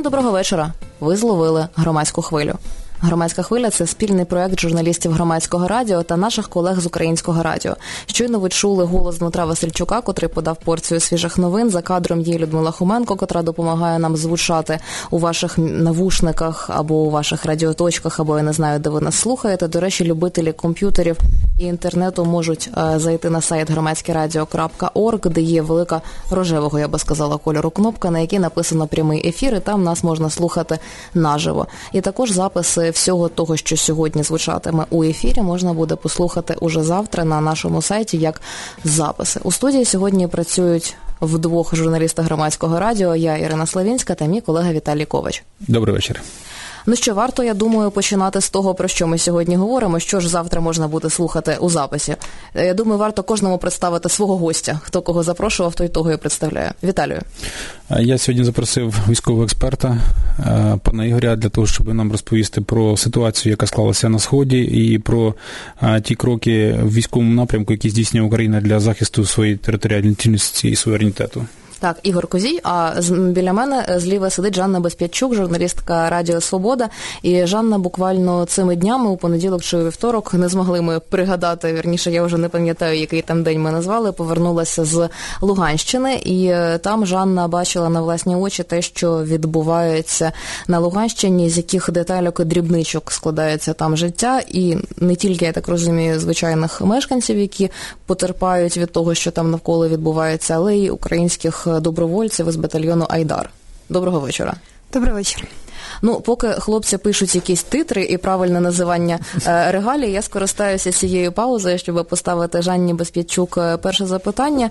доброго вечора. Ви зловили громадську хвилю. Громадська хвиля – це спільний проект журналістів Громадського радіо та наших колег з Українського радіо. Щойно ви чули голос Дмитра Васильчука, котрий подав порцію свіжих новин. За кадром є Людмила Хоменко, котра допомагає нам звучати у ваших навушниках або у ваших радіоточках, або я не знаю, де ви нас слухаєте. До речі, любителі комп'ютерів і інтернету можуть зайти на сайт громадськерадіо.орг, де є велика рожевого, я би сказала, кольору кнопка, на якій написано «Прямий ефір», і там нас можна слухати наживо. І також записи всього того, що сьогодні звучатиме у ефірі, можна буде послухати уже завтра на нашому сайті як записи. У студії сьогодні працюють вдвох журналісти Громадського радіо, я Ірина Славінська та мій колега Віталій Ковач. Добрий вечір. Ну що, варто, я думаю, починати з того, про що ми сьогодні говоримо, що ж завтра можна буде слухати у записі. Я думаю, варто кожному представити свого гостя. Хто кого запрошував, той того і представляє. Віталію. Я сьогодні запросив військового експерта, пана Ігоря, для того, щоб нам розповісти про ситуацію, яка склалася на Сході, і про ті кроки в військовому напрямку, які здійснює Україна для захисту своєї територіальної цілісності і суверенітету. Так, Ігор Козій, а біля мене зліва сидить Жанна Безпятчук, журналістка Радіо Свобода. І Жанна буквально цими днями, у понеділок чи у вівторок, не змогли ми пригадати, вірніше, я вже не пам'ятаю, який там день ми назвали, повернулася з Луганщини. І там Жанна бачила на власні очі те, що відбувається на Луганщині, з яких детальок і дрібничок складається там життя. І не тільки, я так розумію, звичайних мешканців, які потерпають від того, що там навколо відбувається, але й українських добровольців із батальйону «Айдар». Доброго вечора. Доброго вечора. Ну, поки хлопці пишуть якісь титри і правильне називання регалій, я скористаюся цією паузою, щоб поставити Жанні Безпятчук перше запитання.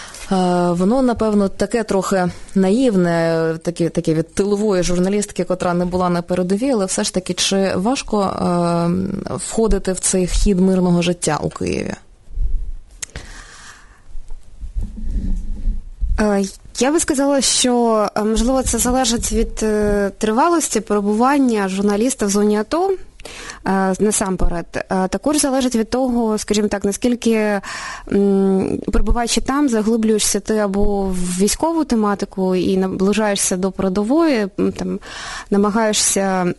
Воно, напевно, таке трохи наївне, таке від тилової журналістки, котра не була на передовій, але все ж таки, чи важко входити в цей хід мирного життя у Києві? Я би сказала, що, можливо, це залежить від тривалості перебування журналіста в зоні АТО, насамперед. Також залежить від того, скажімо так, наскільки, перебуваючи там, заглиблюєшся ти або в військову тематику і наближаєшся до передової, там, намагаєшся,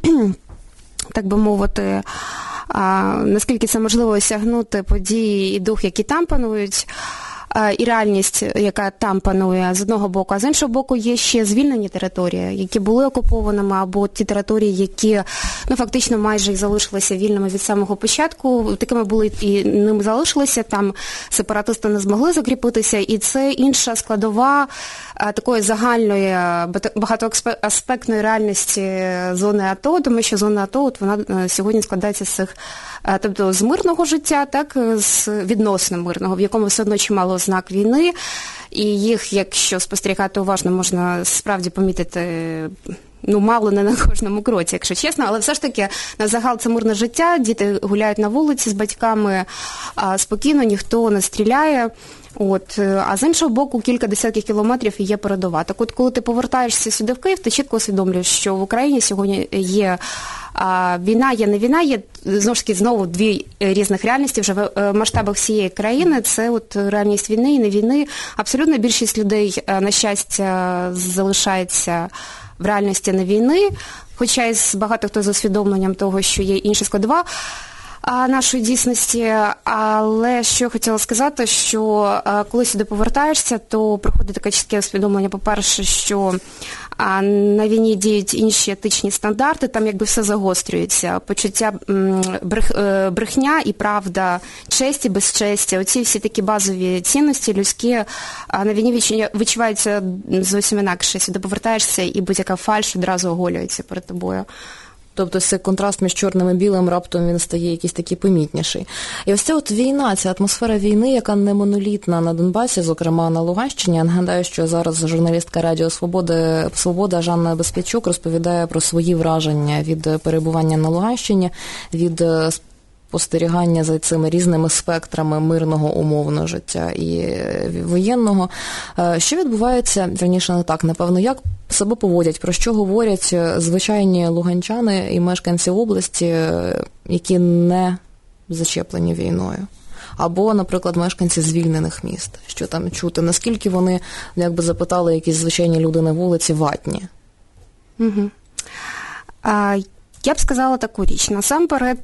так би мовити, наскільки це можливо осягнути події і дух, які там панують, і реальність, яка там панує, з одного боку, а з іншого боку є ще звільнені території, які були окупованими, або ті території, які фактично майже і залишилися вільними від самого початку, такими були і ними залишилися, там сепаратисти не змогли закріпитися, і це інша складова такої загальної багатоаспектної реальності зони АТО, тому що зона АТО, от вона сьогодні складається з цих, тобто з мирного життя, так, з відносно мирного, в якому все одно чимало ознак війни, і їх, якщо спостерігати уважно, можна справді помітити, мало не на кожному кроці, якщо чесно, але все ж таки на загал це мирне життя, діти гуляють на вулиці з батьками спокійно, ніхто не стріляє. А з іншого боку, кілька десятків кілометрів і є передова. Так от, коли ти повертаєшся сюди в Київ, ти чітко усвідомлюєш, що в Україні сьогодні є війна, є не війна, є знову дві різних реальності вже в масштабах всієї країни. Це от реальність війни і не війни. Абсолютно більшість людей, на щастя, залишається в реальності не війни, хоча і багато хто з усвідомленням того, що є інша складова нашої дійсності, але що я хотіла сказати, що коли сюди повертаєшся, то приходить таке чітке усвідомлення, по-перше, що на війні діють інші етичні стандарти, там якби все загострюється, почуття брехня і правда, честь і безчестя, оці всі такі базові цінності людські на війні відчуваються зовсім інакше. Сюди повертаєшся і будь-яка фальш одразу оголюється перед тобою. Тобто цей контраст між чорним і білим, раптом він стає якийсь такий помітніший. І ось ця от війна, ця атмосфера війни, яка не монолітна на Донбасі, зокрема на Луганщині. Я нагадаю, що зараз журналістка Радіо Свобода Жанна Безпятчук розповідає про свої враження від перебування на Луганщині, від спостерігання за цими різними спектрами мирного умовного життя і воєнного. Що відбувається, вірніше не так, напевно, як себе поводять, про що говорять звичайні луганчани і мешканці області, які не зачеплені війною? Або, наприклад, мешканці звільнених міст. Що там чути? Наскільки вони, якби запитали якісь звичайні люди на вулиці, ватні? Я б сказала таку річ. Насамперед,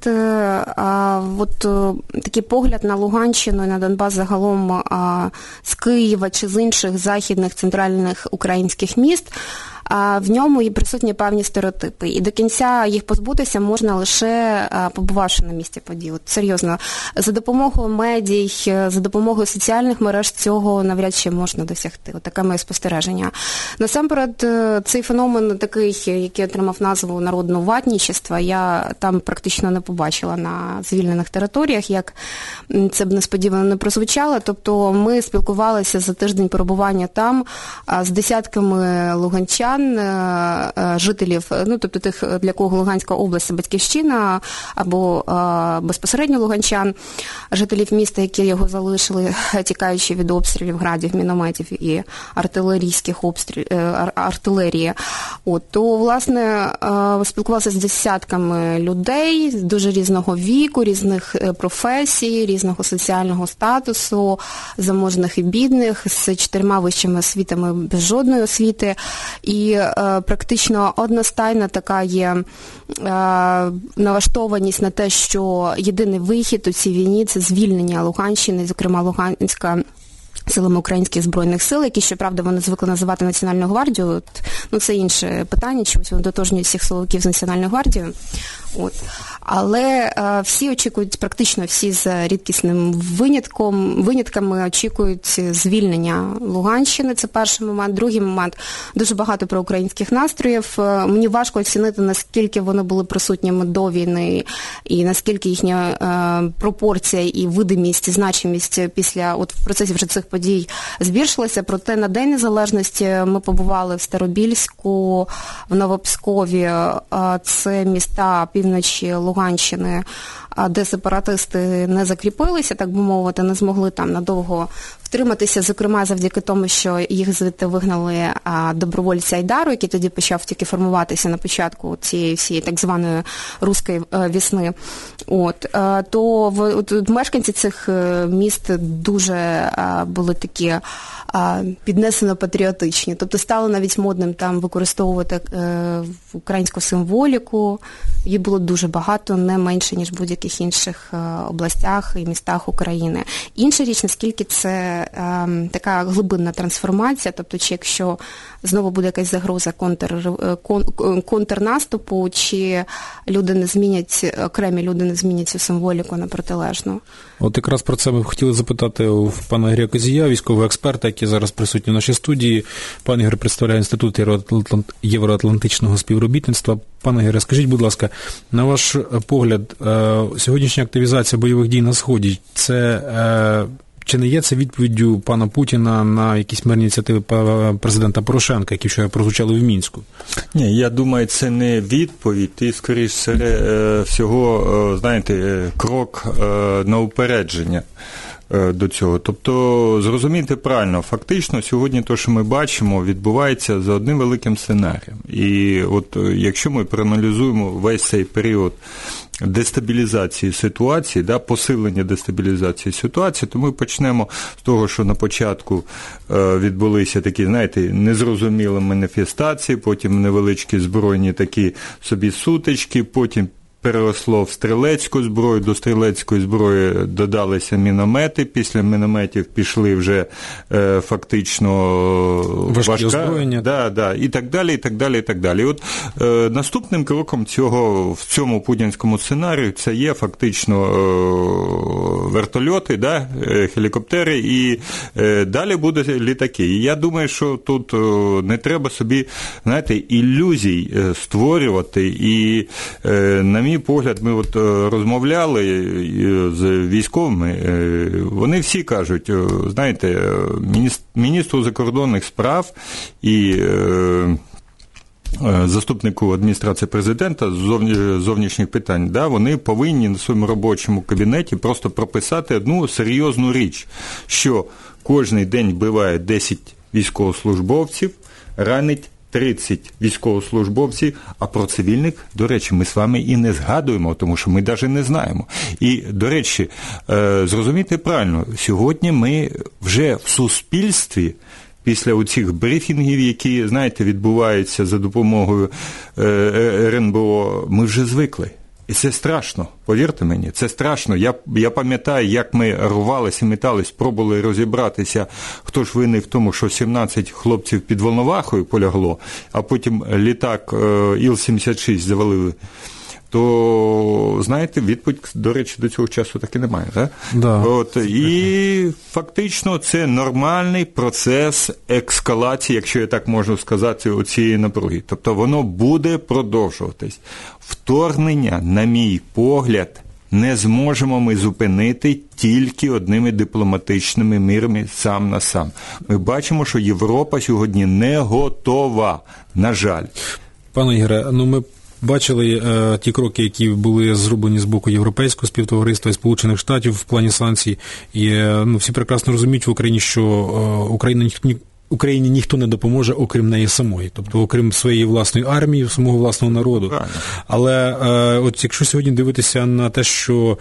такий погляд на Луганщину і на Донбас загалом з Києва чи з інших західних, центральних українських міст, в ньому і присутні певні стереотипи. І до кінця їх позбутися можна лише побувавши на місці подій. От, серйозно, за допомогою медій, за допомогою соціальних мереж цього навряд чи можна досягти. От таке моє спостереження. Насамперед, цей феномен такий, який отримав назву народно-ватнічества, я там практично не побачила на звільнених територіях, як це б несподівано не прозвучало. Тобто ми спілкувалися за тиждень перебування там з десятками луганчан, жителів, тобто тих, для кого Луганська область – це батьківщина, або безпосередньо луганчан, жителів міста, які його залишили, тікаючи від обстрілів, градів, мінометів і артилерійських артилерії. То, власне, спілкувалися з десятками людей дуже різного віку, різних професій, різного соціального статусу, заможних і бідних, з 4 вищими освітами, без жодної освіти. І практично одностайна така є налаштованість на те, що єдиний вихід у цій війні – це звільнення Луганщини, зокрема Луганська, силами українських збройних сил, які, щоправда, вони звикли називати Національною гвардією. Це інше питання, чомусь вони дотожнюють всіх силовиків з Національною гвардією. Але всі очікують, практично всі з рідкісним винятками очікують звільнення Луганщини, це перший момент. Другий момент, дуже багато проукраїнських настроїв. Мені важко оцінити, наскільки вони були присутніми до війни і наскільки їхня пропорція і видимість, і значимість після, в процесі вже цих подій збільшилася. Проте на День Незалежності ми побували в Старобільську, в Новопскові, це міста півночі Луганщини, де сепаратисти не закріпилися, так би мовити, не змогли там надовго втриматися, зокрема завдяки тому, що їх звідти вигнали добровольці Айдару, який тоді почав тільки формуватися на початку цієї всієї так званої руської весни. То мешканці цих міст дуже були такі піднесено патріотичні. Тобто стало навіть модним там використовувати українську символіку. Її було дуже багато, не менше, ніж в будь-яких інших областях і містах України. Інша річ, наскільки це така глибинна трансформація, тобто чи якщо знову буде якась загроза контрнаступу, чи люди не змінять, окремі люди не змінять цю символіку на протилежну. От якраз про це ми хотіли запитати у пана Ігоря Козія, військового експерта, який зараз присутній в нашій студії. Пан Ігор представляє Інститут євроатлантичного співробітництва. Пане Ігоре, скажіть, будь ласка, на ваш погляд, сьогоднішня активізація бойових дій на Сході, це чи не є це відповіддю пана Путіна на якісь мирні ініціативи президента Порошенка, які вчора прозвучали в Мінську? Ні, я думаю, це не відповідь, і, скоріш всього, знаєте, крок на упередження до цього. Тобто, зрозумійте правильно, фактично сьогодні те, що ми бачимо, відбувається за одним великим сценарієм. І от якщо ми проаналізуємо весь цей період дестабілізації ситуації, посилення дестабілізації ситуації, то ми почнемо з того, що на початку відбулися такі, знаєте, незрозумілі маніфестації, потім невеличкі збройні такі собі сутички, потім переросло в стрілецьку зброю, до стрілецької зброї додалися міномети, після мінометів пішли вже фактично важкі озброєння. І так далі, і так далі, і так далі. От наступним кроком в цьому путінському сценарію це є фактично вертольоти, гелікоптери, і далі будуть літаки. І я думаю, що тут не треба собі, знаєте, ілюзій створювати, і на мій погляд, ми от розмовляли з військовими, вони всі кажуть, знаєте, міністру закордонних справ і заступнику адміністрації президента з зовнішніх питань, вони повинні на своєму робочому кабінеті просто прописати одну серйозну річ, що кожний день вбиває 10 військовослужбовців, ранить 30 військовослужбовців, а про цивільних, до речі, ми з вами і не згадуємо, тому що ми навіть не знаємо. І, до речі, зрозумійте правильно, сьогодні ми вже в суспільстві після оцих брифінгів, які, знаєте, відбуваються за допомогою РНБО, ми вже звикли. І це страшно, повірте мені, це страшно. Я пам'ятаю, як ми рвалися, метались, пробували розібратися, хто ж винний в тому, що 17 хлопців під Волновахою полягло, а потім літак Іл-76 завалили. То, знаєте, відповідь, до речі, до цього часу так і немає. Так? Да. І фактично це нормальний процес ескалації, якщо я так можу сказати, оцієї напруги. Тобто воно буде продовжуватись. Вторгнення, на мій погляд, не зможемо ми зупинити тільки одними дипломатичними мирами сам на сам. Ми бачимо, що Європа сьогодні не готова, на жаль. Пане Ігоре, ми бачили ті кроки, які були зроблені з боку Європейського співтовариства і Сполучених Штатів в плані санкцій. І всі прекрасно розуміють в Україні, що Україні ніхто не допоможе, окрім неї самої, тобто окрім своєї власної армії, самого власного народу. Правильно. Але от якщо сьогодні дивитися на те, що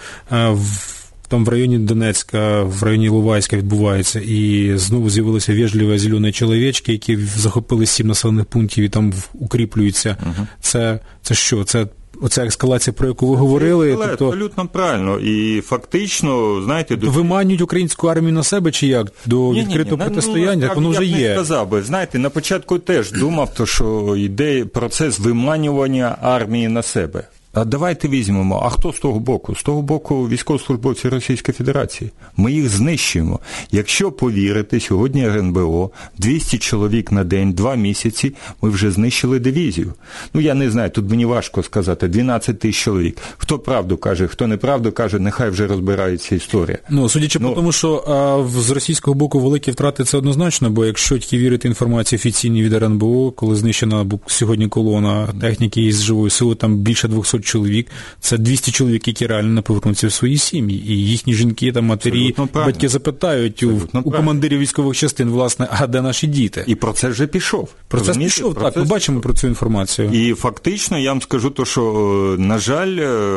там в районі Донецька, в районі Іловайська відбувається, і знову з'явилися вежливі зелені чоловічки, які захопили 7 населених пунктів і там укріплюються. Це що? Це оця ескалація, про яку ви говорили? Але тобто, абсолютно правильно. І фактично, знаєте... Виманюють українську армію на себе чи як? До відкритого протистояння? Так воно вже є. Я б не сказав би. Знаєте, на початку теж думав, що йде процес виманювання армії на себе. А давайте візьмемо, а хто з того боку? З того боку військовослужбовці Російської Федерації. Ми їх знищуємо. Якщо повірити, сьогодні РНБО, 200 чоловік на день, 2 місяці, ми вже знищили дивізію. Я не знаю, тут мені важко сказати, 12 тисяч чоловік. Хто правду каже, хто неправду каже, нехай вже розбирається історія. Судячи по тому, що з російського боку великі втрати, це однозначно, бо якщо тільки вірити інформації офіційній від РНБО, коли знищена сьогодні колона техніки із живої сили, там більше 200 чоловік, це 200 чоловік, які реально не повернуться в свої сім'ї. І їхні жінки, там, матері, батьки запитають у командирів військових частин, власне, а де наші діти? І процес вже пішов. Процес пішов, так, ми бачимо про цю інформацію. І фактично, я вам скажу що, на жаль,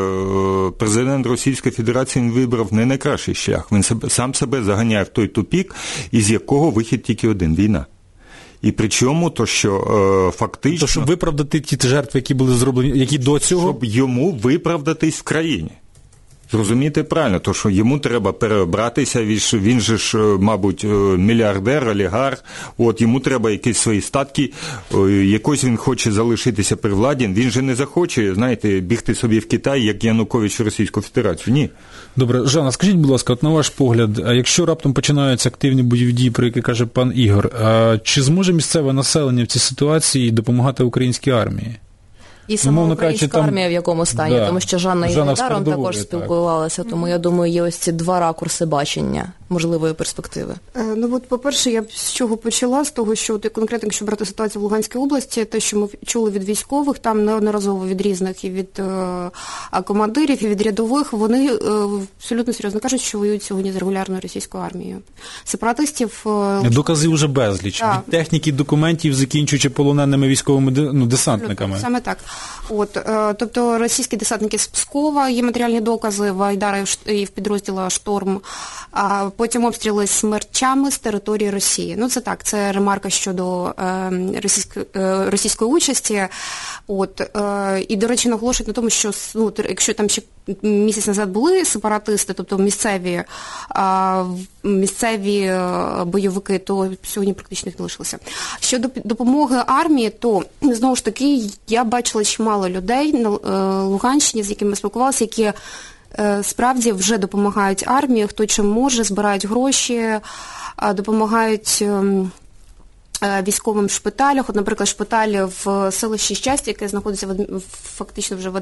президент Російської Федерації вибрав не найкращий шлях. Він сам себе заганяє в той тупік, із якого вихід тільки один – війна. І причому, фактично... Щоб виправдати ті жертви, які були зроблені, які до цього... Щоб йому виправдатись в країні. Зрозумієте правильно, що йому треба переобратися, він же ж, мабуть, мільярдер, олігарх, йому треба якісь свої статки, якось він хоче залишитися при владі, він же не захоче, знаєте, бігти собі в Китай, як Янукович в Російську Федерацію, ні. Добре, Жанна, скажіть, будь ласка, на ваш погляд, якщо раптом починаються активні бойові дії, про які каже пан Ігор, чи зможе місцеве населення в цій ситуації допомагати українській армії? І сама українська армія в якому стані, тому що Жанна і Недаром також спілкувалася, тому я думаю, є ось ці 2 ракурси бачення можливої перспективи. По-перше, я б з чого почала, з того, що конкретно, якщо брати ситуацію в Луганській області, те, що ми чули від військових, там неодноразово від різних, і від командирів, і від рядових, вони абсолютно серйозно кажуть, що воюють сьогодні з регулярною російською армією. Сепаратистів... Доказів уже безліч. Від техніки, документів, закінчуючи полоненими військовими десантниками. Саме так. Тобто російські десантники з Пскова, є матеріальні докази в Айдара і в підрозділі «Шторм», а потім обстріли смерчами з території Росії. Це так, це ремарка щодо російської участі. І, до речі, наголошують на тому, що якщо там ще місяць назад були сепаратисти, тобто місцеві бойовики, то сьогодні практично їх не лишилося. Щодо допомоги армії, то, знову ж таки, я бачила чимало людей на Луганщині, з якими спілкувалася, які справді вже допомагають армії, хто чим може, збирають гроші, допомагають військовим шпиталях. Наприклад, шпиталь в селищі Щастя, яке знаходиться фактично вже в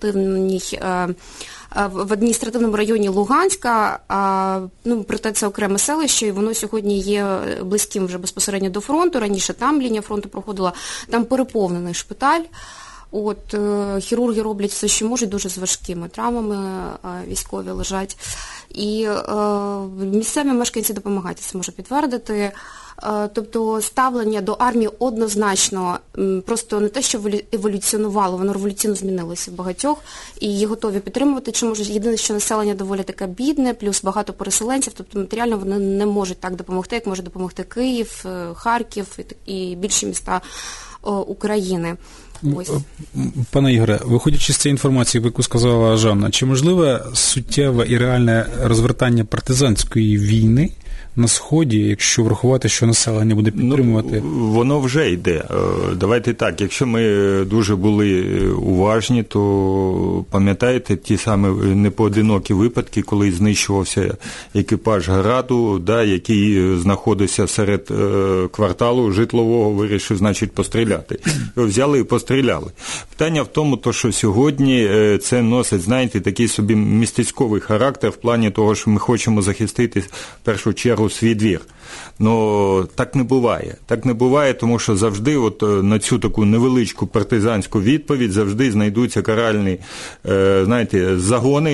адміністративному районі Луганська, проте це окреме селище, і воно сьогодні є близьким вже безпосередньо до фронту. Раніше там лінія фронту проходила, там переповнений шпиталь. Хірурги роблять все, що можуть, дуже з важкими травмами, військові лежать. І місцеві мешканці допомагають, це можу підтвердити. Тобто ставлення до армії однозначно просто не те, що еволюціонувало, воно революційно змінилося в багатьох, і її готові підтримувати. Чому ж єдине, що населення доволі таке бідне, плюс багато переселенців, тобто матеріально вони не можуть так допомогти, як може допомогти Київ, Харків і більші міста України. Ось. Пане Ігоре, виходячи з цієї інформації, яку сказала Жанна, чи можливе суттєве і реальне розвертання партизанської війни на Сході, якщо врахувати, що населення буде підтримувати? Воно вже йде. Давайте так, якщо ми дуже були уважні, то пам'ятаєте ті самі непоодинокі випадки, коли знищувався екіпаж «Граду», який знаходився серед кварталу житлового, вирішив, значить, постріляти. Його взяли і постріляли. Питання в тому, що сьогодні це носить, знаєте, такий собі містечковий характер в плані того, що ми хочемо захистити в першу чергу свій двір. Но так не буває. Так не буває, тому що завжди на цю таку невеличку партизанську відповідь завжди знайдуться каральні, знаєте, загони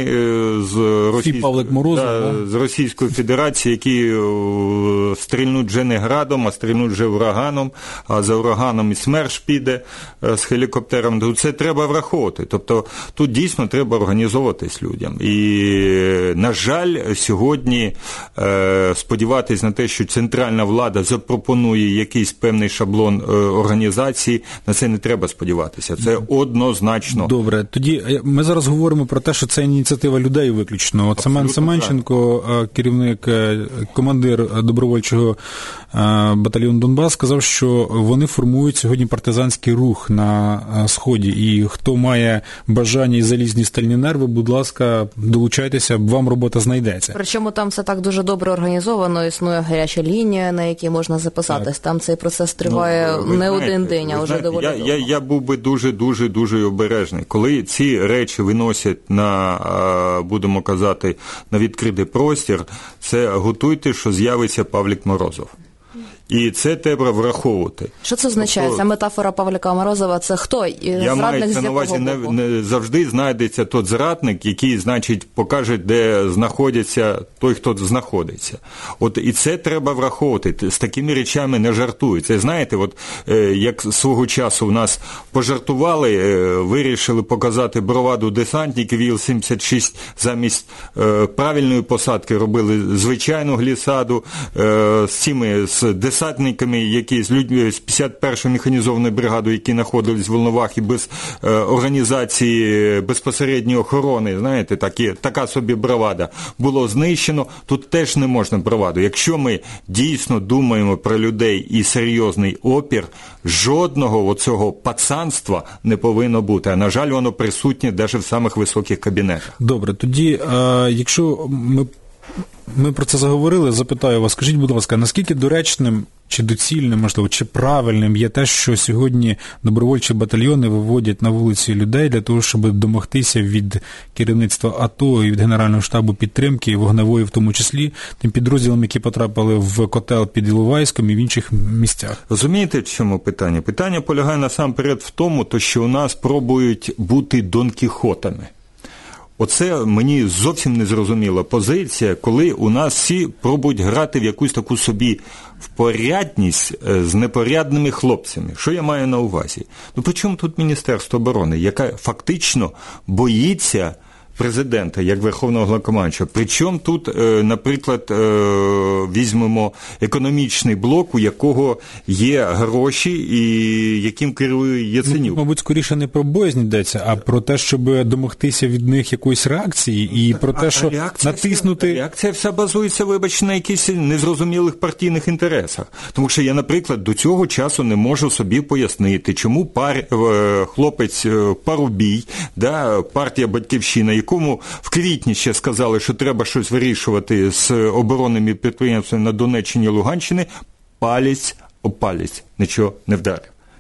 з Російської Федерації, які стрільнуть вже не градом, а стрільнуть вже ураганом, а за ураганом і СМЕРШ піде з гелікоптером. Це треба враховувати. Тобто тут дійсно треба організовуватись людям. І, на жаль, сьогодні сподіватись на те, що центральна влада запропонує якийсь певний шаблон організації, на це не треба сподіватися. Це однозначно. Добре, тоді ми зараз говоримо про те, що це ініціатива людей виключно. От Семен Семенченко, керівник, командир добровольчого батальйону «Донбас», сказав, що вони формують сьогодні партизанський рух на Сході. І хто має бажання і залізні стальні нерви, будь ласка, долучайтеся, вам робота знайдеться. Причому там все так дуже добре організовано, існує гаряча лінія, на якій можна записатись. Там цей процес триває один день, а вже доволі довго. Я був би дуже обережний. Коли ці речі виносять на, будемо казати, на відкритий простір, це готуйте, що з'явиться Павлік Морозов. І це треба враховувати. Що це означає? Ця метафора Павліка Морозова – це хто? Я маю на увазі, не завжди знайдеться той зрадник, який, значить, покаже, де знаходиться той, хто знаходиться. І це треба враховувати. З такими речами не жартують. Це, знаєте, як свого часу у нас пожартували, вирішили показати броваду десантників Іл-76, замість правильної посадки робили звичайну глісаду з десантниками, які з людьми з 51-ї механізованої бригади, які знаходились в Волновахі без організації безпосередньої охорони, знаєте, така собі бравада, було знищено. Тут теж не можна браваду. Якщо ми дійсно думаємо про людей і серйозний опір, жодного цього пацанства не повинно бути. А, на жаль, воно присутнє навіть в самих високих кабінетах. Добре, тоді, якщо ми про це заговорили, запитаю вас, скажіть, будь ласка, наскільки доречним, чи доцільним, можливо, чи правильним є те, що сьогодні добровольчі батальйони виводять на вулиці людей для того, щоб домогтися від керівництва АТО і від Генерального штабу підтримки, вогневої в тому числі, тим підрозділам, які потрапили в котел під Іловайськом і в інших місцях? Розумієте, в чому питання? Питання полягає насамперед в тому, що у нас пробують бути Дон Кіхотами. Оце мені зовсім незрозуміла позиція, коли у нас всі пробують грати в якусь таку собі впорядність з непорядними хлопцями. Що я маю на увазі? При чому тут Міністерство оборони, яке фактично боїться президента, як Верховного Головнокомандуючого? Причому тут, наприклад, візьмемо економічний блок, у якого є гроші і яким керує Яценюк. Мабуть, скоріше не про боязнь йдеться, а про те, щоб домогтися від них якоїсь реакції і про те, що натиснути... Реакція вся базується, вибачте, на якихось незрозумілих партійних інтересах. Тому що я, наприклад, до цього часу не можу собі пояснити, чому хлопець Парубій, партія «Батьківщина», якому в квітні ще сказали, що треба щось вирішувати з оборонними підприємствами на Донеччині і Луганщині, палець об палець нічого не вдарив.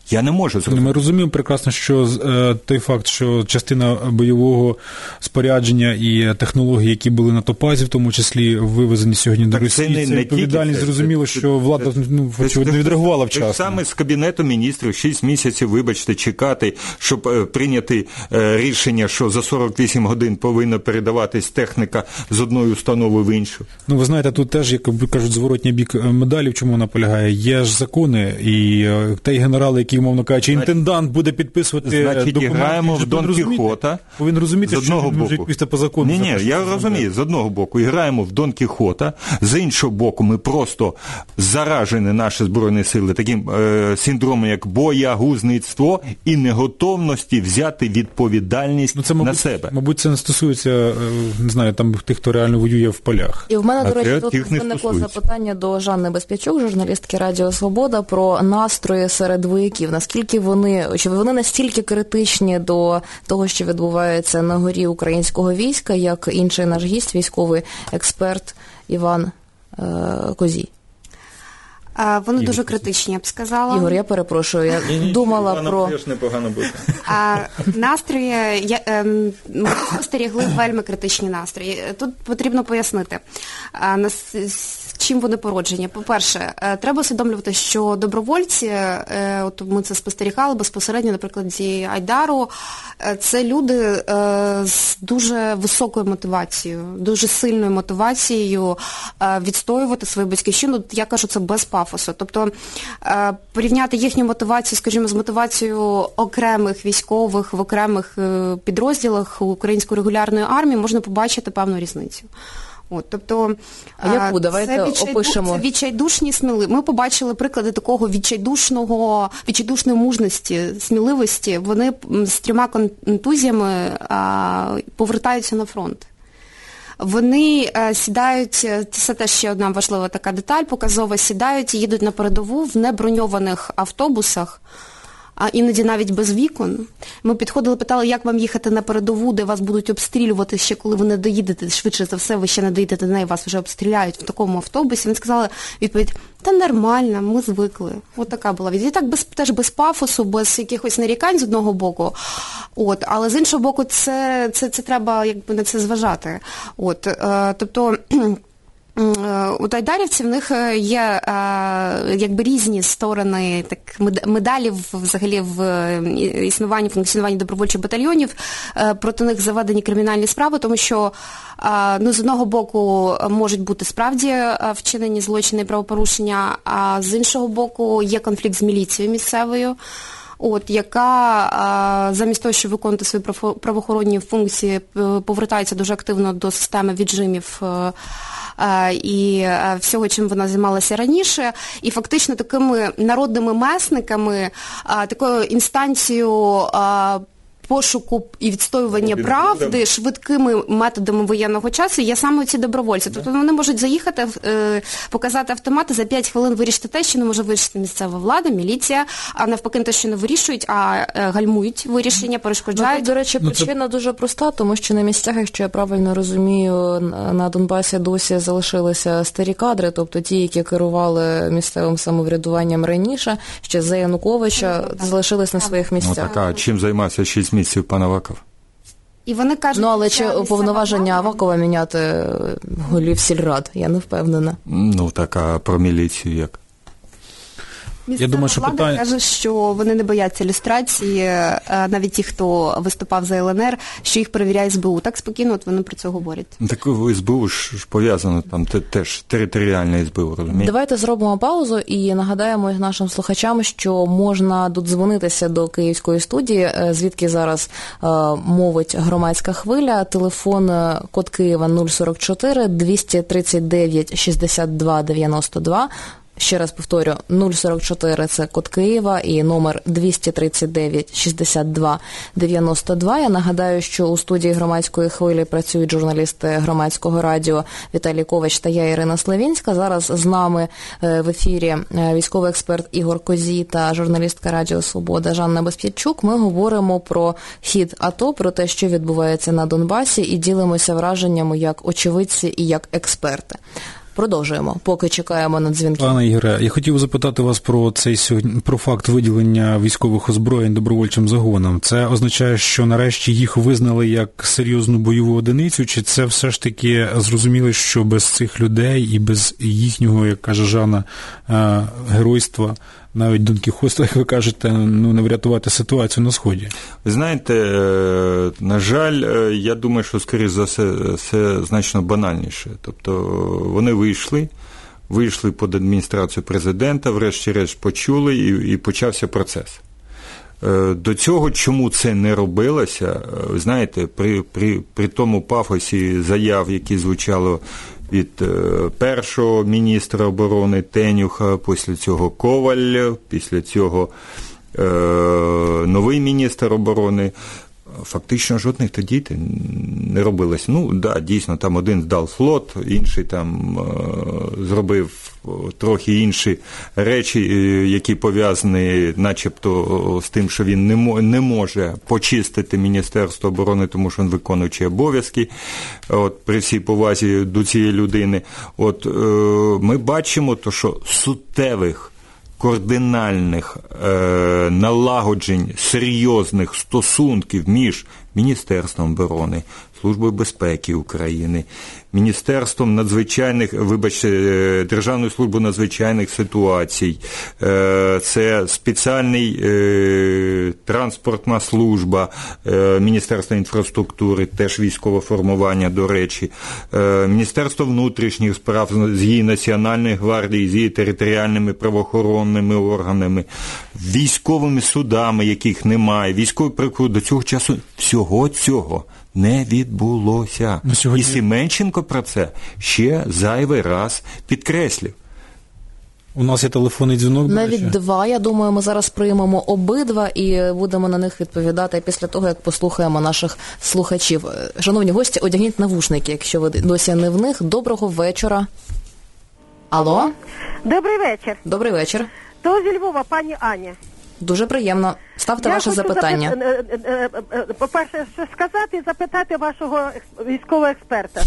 Я не можу зрозуміти. Ми розуміємо прекрасно, що той факт, що частина бойового спорядження і технологій, які були на Топазі, в тому числі вивезені сьогодні до Росії, це відповідальність, зрозуміло, що влада очевидно не відреагувала вчасно. Саме з Кабінету міністрів 6 місяців, вибачте, чекати, щоб прийняти рішення, що за 48 годин повинна передаватись техніка з одної установи в іншу. Ну, ви знаєте, тут теж, як кажуть, зворотній бік медалі, в чому вона полягає. Є ж закони, і той генерал, який, умовно кажучи, інтендант буде підписувати документи. Граємо в Дон Кіхота. Повинен розуміти, що він може відповісти по закону. Ні, я розумію. З одного боку граємо в Дон Кіхота, з іншого боку ми просто заражені, наші Збройні сили, таким синдромом, як боягузництво і неготовності взяти відповідальність на себе. Мабуть, це не стосується, не знаю, там тих, хто реально воює в полях. І в мене, до речі, тут виникло запитання до Жанни Безпячук, журналістки Радіо Свобода, про настрої серед вояків. Наскільки чи вони настільки критичні до того, що відбувається на горі українського війська, як інший наш гість, військовий експерт Іван Козій? Вони дуже критичні, я б сказала. Ігор, я перепрошую, я думала про... непогано буде. Настрої, ми спостерігли вельми критичні настрої. Тут потрібно пояснити, чим вони породжені. По-перше, треба усвідомлювати, що добровольці, от ми це спостерігали безпосередньо, наприклад, зі Айдару, це люди з дуже високою мотивацією, дуже сильною мотивацією відстоювати свою батьківщину. Я кажу це без пафосу. Тобто порівняти їхню мотивацію, скажімо, з мотивацією окремих військових в окремих підрозділах Української регулярної армії можна побачити певну різницю. Тобто, яку? Давайте опишемо. Це відчайдушні сміливі. Ми побачили приклади такого відчайдушної мужності, сміливості. Вони з 3 контузіями повертаються на фронт. Вони сідають, це теж ще одна важлива така деталь показова, сідають і їдуть на передову в неброньованих автобусах, а іноді навіть без вікон. Ми підходили, питали, як вам їхати на передову, де вас будуть обстрілювати ще, коли ви не доїдете, швидше за все, ви ще не доїдете до неї, вас вже обстріляють в такому автобусі. Вони сказали відповідь, та нормально, ми звикли. От така була відповідь. І так теж без пафосу, без якихось нарікань з одного боку, але з іншого боку, це треба на це зважати. Тобто... У айдарівців в них є різні сторони медалі взагалі в існуванні, функціонуванні добровольчих батальйонів. Проти них заведені кримінальні справи, тому що з одного боку можуть бути справді вчинені злочини і правопорушення, а з іншого боку є конфлікт з міліцією місцевою, яка замість того, щоб виконувати свої правоохоронні функції, повертається дуже активно до системи віджимів і всього, чим вона займалася раніше. І фактично такими народними месниками, такою інстанцією пошуку і відстоювання правди швидкими методами воєнного часу є саме ці добровольці. Тобто вони можуть заїхати, показати автомати, за 5 хвилин вирішити те, що не може вирішити місцева влада, міліція, а навпаки те, що не вирішують, а гальмують вирішення, перешкоджають. До речі, причина дуже проста, тому що на місцях, якщо я правильно розумію, на Донбасі досі залишилися старі кадри, тобто ті, які керували місцевим самоврядуванням раніше, ще за Януковича, залишились на своїх місцях. А чим займався 6 місяців пан Аваков? І вони кажуть, але чи повноваження Авакова міняти голів сільрад? Я не впевнена. А про міліцію як? Місцева влада каже, що вони не бояться люстрації, навіть ті, хто виступав за ЛНР, що їх перевіряє СБУ. Так спокійно вони про це говорять. Так СБУ ж пов'язано, там теж територіальне СБУ, розумієте? Давайте зробимо паузу і нагадаємо нашим слухачам, що можна додзвонитися до Київської студії, звідки зараз мовить громадська хвиля. Телефон код Києва 044 239 62 92. Ще раз повторю, 044 – це код Києва і номер 239 62 92. Я нагадаю, що у студії громадської хвилі працюють журналісти громадського радіо Віталій Ковач та я, Ірина Славінська. Зараз з нами в ефірі військовий експерт Ігор Козій та журналістка Радіо Свобода Жанна Безпячук. Ми говоримо про хід АТО, про те, що відбувається на Донбасі, і ділимося враженнями як очевидці і як експерти. Продовжуємо, поки чекаємо на дзвінки. Пане Ігоре, я хотів запитати вас про факт виділення військових озброєнь добровольчим загонам. Це означає, що нарешті їх визнали як серйозну бойову одиницю, чи це все ж таки зрозуміли, що без цих людей і без їхнього, як каже Жанна, геройства, навіть Дон Кіхотства, як ви кажете, не врятувати ситуацію на Сході? Ви знаєте, на жаль, я думаю, що, скоріш за все значно банальніше. Тобто вони вийшли під адміністрацію президента, врешті-решт почули і почався процес. До цього, чому це не робилося, ви знаєте, при тому пафосі заяв, які звучали від першого міністра оборони Тенюха, після цього Коваль, після цього новий міністр оборони, фактично жодних тоді не робилось. Дійсно, там один здав флот, інший там зробив трохи інші речі, які пов'язані начебто з тим, що він не може почистити Міністерство оборони, тому що він виконуючий обов'язки, при всій повазі до цієї людини. Ми бачимо, що суттєвих кардинальних налагоджень серйозних стосунків між Міністерством оборони, Службою безпеки України, Міністерством Державною службою надзвичайних ситуацій, це спеціальний транспортна служба Міністерства інфраструктури, теж військове формування, до речі, Міністерство внутрішніх справ з її Національної гвардії, з її територіальними правоохоронними органами, військовими судами, яких немає, військові прокуратури, до цього часу всього цього не відбулося. І Семенченко про це ще зайвий раз підкреслив. У нас є телефонний дзвінок. Навіть два, я думаю, ми зараз приймемо обидва і будемо на них відповідати після того, як послухаємо наших слухачів. Шановні гості, одягніть навушники, якщо ви досі не в них. Доброго вечора. Алло? Добрий вечір. Добрий вечір. То зі Львова, пані Аня. Дуже приємно. Ставте ваше запитання. По-перше, що сказати і запитати вашого військового експерта.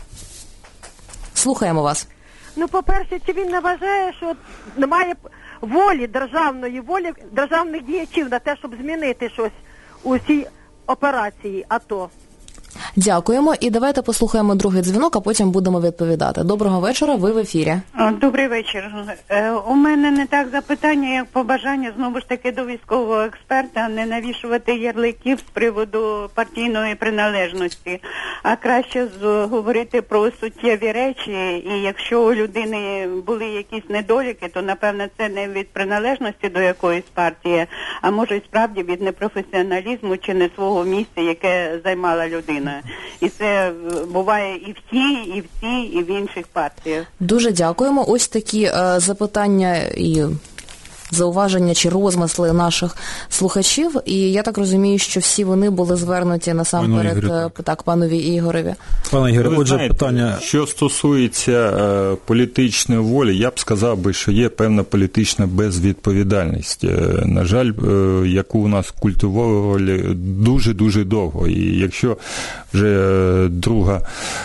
Слухаємо вас. По-перше, чи він не вважає, що немає державної волі державних діячів на те, щоб змінити щось у цій операції АТО? Дякуємо. І давайте послухаємо другий дзвінок, а потім будемо відповідати. Доброго вечора, ви в ефірі. Добрий вечір. У мене не так запитання, як побажання, знову ж таки, до військового експерта не навішувати ярликів з приводу партійної приналежності, а краще говорити про суттєві речі, і якщо у людини були якісь недоліки, то, напевно, це не від приналежності до якоїсь партії, а може і справді від непрофесіоналізму чи не свого місця, яке займала людина. І це буває і в цій, і в інших партіях. Дуже дякуємо. Ось такі запитання і зауваження чи розмисли наших слухачів. І я так розумію, що всі вони були звернуті насамперед панові Ігореві. Пане Ігоре, отже, питання... Що стосується політичної волі, я б сказав би, що є певна політична безвідповідальність. На жаль, яку у нас культивували дуже-дуже довго. І якщо вже друга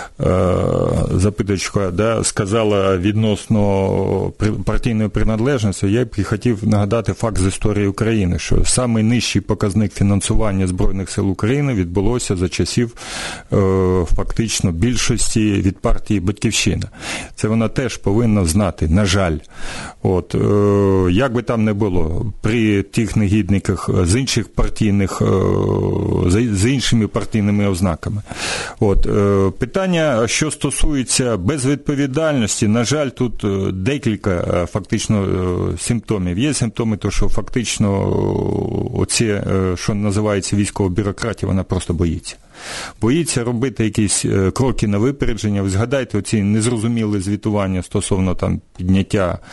запиточка сказала відносно партійної приналежності, я б хотів нагадати факт з історії України, що самий нижчий показник фінансування Збройних сил України відбулося за часів фактично більшості від партії «Батьківщина». Це вона теж повинна знати, на жаль. Як би там не було, при тих негідниках з інших партійних, з іншими партійними ознаками. Питання, що стосується безвідповідальності, на жаль, тут декілька фактично симптомів. Є симптоми, то що фактично оце, що називається військова бюрократія, вона просто боїться. Боїться робити якісь кроки на випередження. Ви згадайте оці незрозумілі звітування стосовно підняття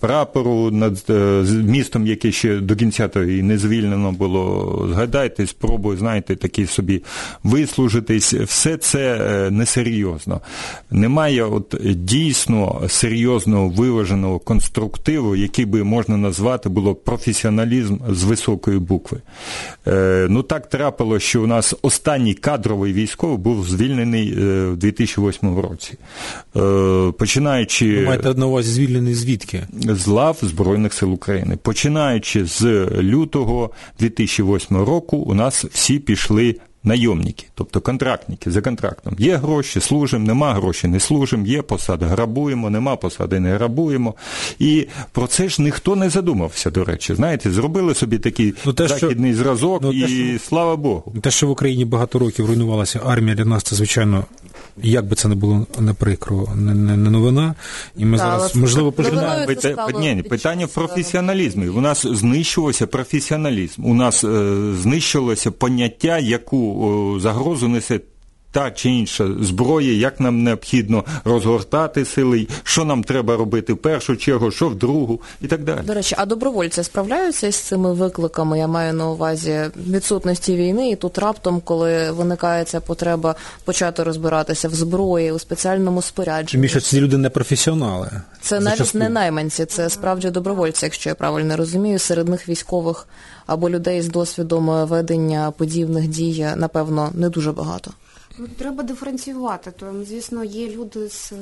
прапору над містом, яке ще до кінця і не звільнено було. Згадайте, спробуй, знаєте, такі собі вислужитись. Все це несерйозно. Немає от дійсно серйозного, виваженого конструктиву, який би можна назвати було професіоналізм з високої букви. Ну так трапило, що у нас останній кадровий військовий був звільнений в 2008 році. Починаючи... Ви маєте на увазі звільнений звідки? З лав Збройних сил України. Починаючи з лютого 2008 року у нас всі пішли найомники, тобто контрактники за контрактом. Є гроші, служимо, нема грошей, не служимо, є посади, грабуємо, нема посади, не грабуємо. І про це ж ніхто не задумався, до речі. Знаєте, зробили собі такий західний зразок і слава Богу. Те, що в Україні багато років руйнувалася армія, для нас це, звичайно, як би це не було не прикро, не новина. І ми зараз, можливо, починаємо... Питання в професіоналізмі. У нас знищувався професіоналізм. У нас знищилося поняття, яку загрозу несе та чи інша зброя, як нам необхідно розгортати сили, що нам треба робити в першу чергу, що в другу і так далі. До речі, а добровольці справляються з цими викликами? Я маю на увазі відсутності війни, і тут раптом, коли виникає ця потреба почати розбиратися в зброї, у спеціальному спорядженні. Міша, ці люди не професіонали. Це навіть не найманці, це справді добровольці, якщо я правильно розумію. Серед них військових або людей з досвідом ведення подібних дій, напевно, не дуже багато. Треба диференціювати. То, звісно, є люди з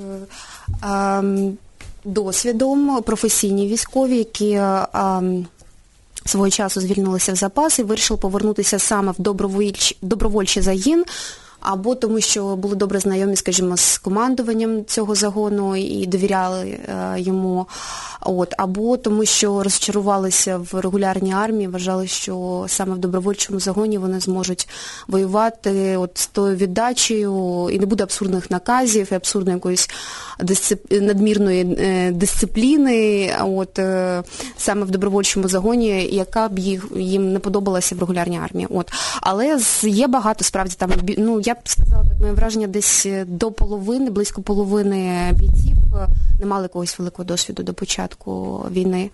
досвідом, професійні військові, які свого часу звільнилися в запас і вирішили повернутися саме в добровольчий загін, або тому, що були добре знайомі, скажімо, з командуванням цього загону і довіряли йому, або тому, що розчарувалися в регулярній армії, вважали, що саме в добровольчому загоні вони зможуть воювати з тою віддачею, і не буде абсурдних наказів, і абсурдної якоїсь надмірної дисципліни, саме в добровольчому загоні, яка б їм не подобалася в регулярній армії. Але є багато, справді, там, я б сказала, так, моє враження, десь до половини, близько половини бійців не мали якогось великого досвіду до початку війни.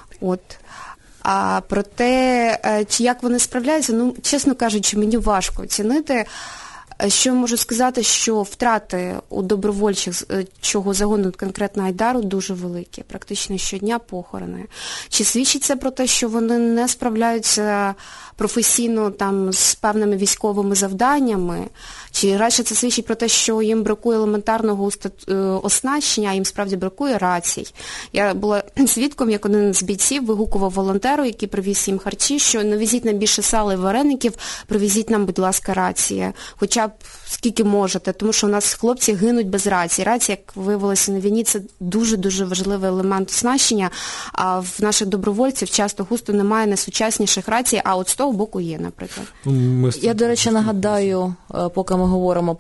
А про те, як вони справляються, чесно кажучи, мені важко оцінити. Що можу сказати, що втрати у добровольчого загону, конкретно Айдару, дуже великі. Практично щодня похорони. Чи свідчить це про те, що вони не справляються професійно там з певними військовими завданнями? Чи радше це свідчить про те, що їм бракує елементарного оснащення, а їм справді бракує рацій? Я була свідком, як один з бійців вигукував волонтеру, який привіз їм харчі, що навезіть нам більше сала і вареників, привезіть нам, будь ласка, рації. Хоча б скільки можете, тому що у нас хлопці гинуть без рації. Рація, як виявилося на війні, це дуже-дуже важливий елемент оснащення, а в наших добровольців часто густо немає найсучасніших рацій, а з того боку є, наприклад. Я, до речі, нагадаю, поки ми говоримо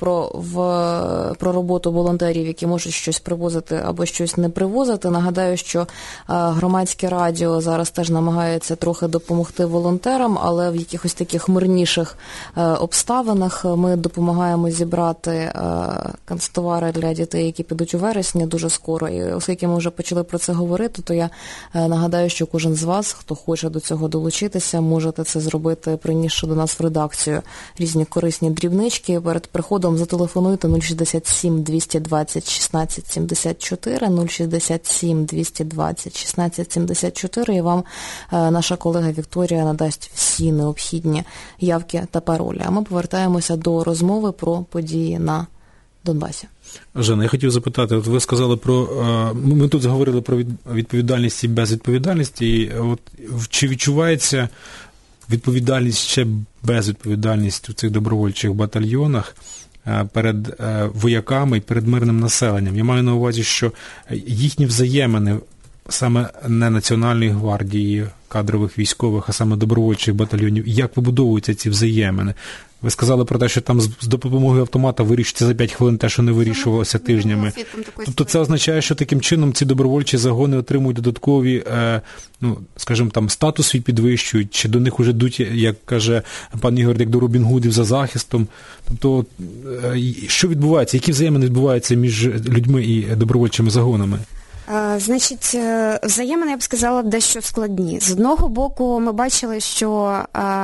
про роботу волонтерів, які можуть щось привозити або щось не привозити, нагадаю, що громадське радіо зараз теж намагається трохи допомогти волонтерам, але в якихось таких мирніших обставинах. Ми допомагаємо зібрати канцтовари для дітей, які підуть у вересні дуже скоро. І оскільки ми вже почали про це говорити, то я нагадаю, що кожен з вас, хто хоче до цього долучитися, можете це зробити, принісши до нас в редакцію різні корисні дрібнички. Перед приходом зателефонуйте 067 220 16 74, 067 220 16 74, і вам наша колега Вікторія надасть всі необхідні явки та паролі. А ми повертаємося до розмови про події на Донбасі. Жанна, я хотів запитати, ви сказали про, ми тут говорили про відповідальність і безвідповідальність, і чи відчувається відповідальність ще безвідповідальність у цих добровольчих батальйонах перед вояками і перед мирним населенням? Я маю на увазі, що їхні взаємини саме не Національної гвардії, кадрових військових, а саме добровольчих батальйонів, як вибудовуються ці взаємини? Ви сказали про те, що там з допомогою автомата вирішиться за 5 хвилин те, що не вирішувалося тижнями. Тобто це означає, що таким чином ці добровольчі загони отримують додаткові, скажімо, там, статус свій підвищують, чи до них уже йдуть, як каже пан Ігор, як до Робін Гудів за захистом. Тобто, що відбувається? Які взаємини відбуваються між людьми і добровольчими загонами? Значить, взаємини, я б сказала, дещо складні. З одного боку, ми бачили, що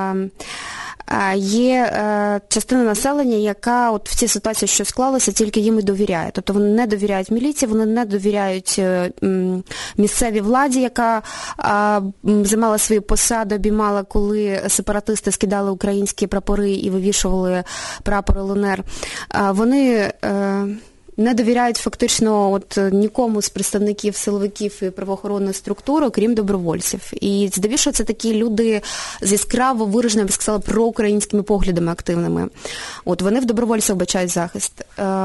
є частина населення, яка от в цій ситуації, що склалося, тільки їм і довіряє. Тобто вони не довіряють міліції, вони не довіряють місцевій владі, яка займала свої посади, обіймала, коли сепаратисти скидали українські прапори і вивішували прапор ЛНР. Вони не довіряють фактично нікому з представників силовиків і правоохоронних структур, окрім добровольців. І здебільшого це такі люди з яскраво вираженими, я б сказала, проукраїнськими поглядами активними. Вони в добровольцях бачать захист.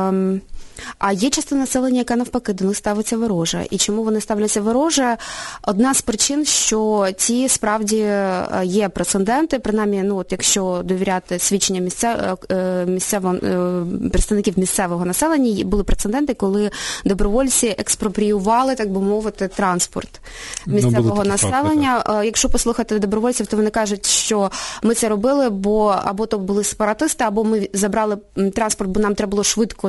А є частина населення, яка навпаки до них ставиться вороже. І чому вони ставляться вороже? Одна з причин, що ці справді є прецеденти, принаймні, якщо довіряти свідчення представників місцевого населення, були прецеденти, коли добровольці експропріювали, так би мовити, транспорт місцевого населення. Якщо послухати добровольців, то вони кажуть, що ми це робили, бо або то були сепаратисти, або ми забрали транспорт, бо нам треба було швидко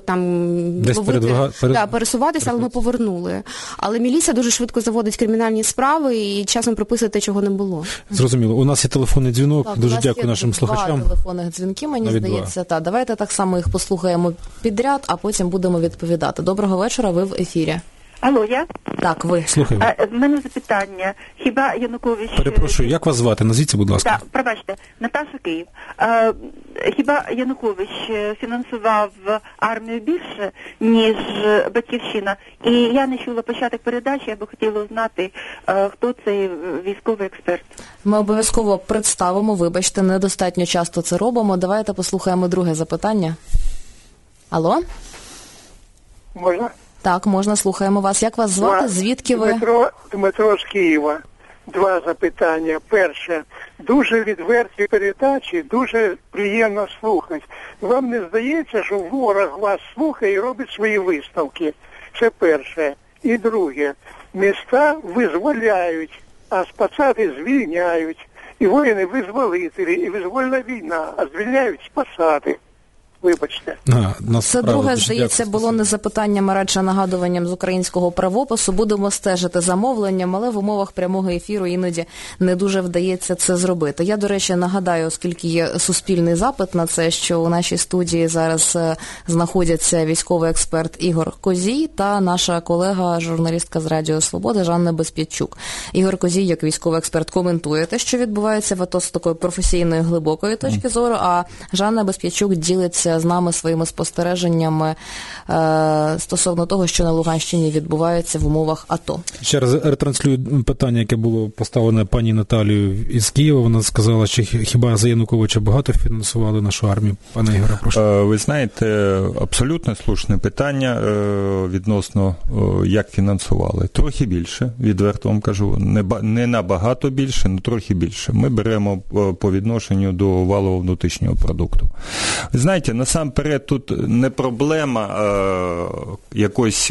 пересуватися, але ми повернули. Але міліція дуже швидко заводить кримінальні справи і часом приписує те, чого не було. Зрозуміло. У нас є телефонний дзвінок. Так, дуже дякую нашим слухачам. Два телефонних дзвінки, мені здається. Давайте так само їх послухаємо підряд, а потім будемо відповідати. Доброго вечора, ви в ефірі. Алло, я? Так, ви. Слухаю. В мене запитання. Хіба Янукович... Перепрошую, як вас звати? Назвіться, будь ласка. Так, пробачте, Наташа, Київ. Хіба Янукович фінансував армію більше, ніж Батьківщина? І я не чула початок передачі, я би хотіла знати, хто цей військовий експерт. Ми обов'язково представимо, вибачте, недостатньо часто це робимо. Давайте послухаємо друге запитання. Алло? Можна? Так, можна, слухаємо вас. Як вас звати? Звідки ви? Дмитро з Києва. Два запитання. Перше. Дуже відверті передачі, дуже приємно слухати. Вам не здається, що ворог вас слухає і робить свої висновки? Це перше. І друге. Міста визволяють, а спасати звільняють. І воїни-визволителі, і визвольна війна, а звільняють спасати. Вибачте. Це друге, здається, було не запитанням, а радше нагадуванням з українського правопису. Будемо стежити за мовленням, але в умовах прямого ефіру іноді не дуже вдається це зробити. Я, до речі, нагадаю, оскільки є суспільний запит на це, що у нашій студії зараз знаходяться військовий експерт Ігор Козій та наша колега, журналістка з Радіо Свобода Жанна Безп'ятчук. Ігор Козій, як військовий експерт, коментує те, що відбувається в АТО з такої професійної, глибокої точки зору, а Жанна Безп'ятчук ділиться з нами своїми спостереженнями стосовно того, що на Луганщині відбувається в умовах АТО. Ще раз ретранслюю питання, яке було поставлене пані Наталією із Києва. Вона сказала, що хіба за Януковича багато фінансували нашу армію? Пане Ігоре, прошу. Ви знаєте, абсолютно слушне питання відносно, як фінансували. Трохи більше, відверто вам кажу. Не набагато більше, але трохи більше. Ми беремо по відношенню до валового внутрішнього продукту. Ви знаєте, насамперед тут не проблема якоїсь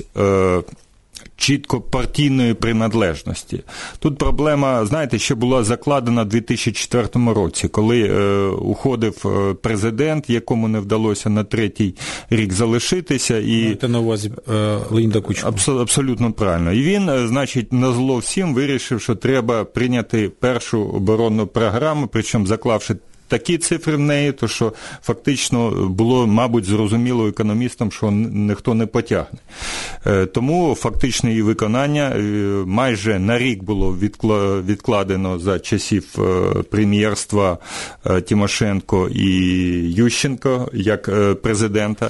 чітко партійної приналежності. Тут проблема, знаєте, ще була закладена в 2004 році, коли уходив президент, якому не вдалося на третій рік залишитися. Маєте на увазі Леоніда Кучму? Абсолютно правильно. І він, значить, назло всім вирішив, що треба прийняти першу оборонну програму, причому заклавши такі цифри в неї, то що фактично було, мабуть, зрозуміло економістам, що ніхто не потягне. Тому фактично її виконання майже на рік було відкладено за часів прем'єрства Тимошенко і Ющенко як президента.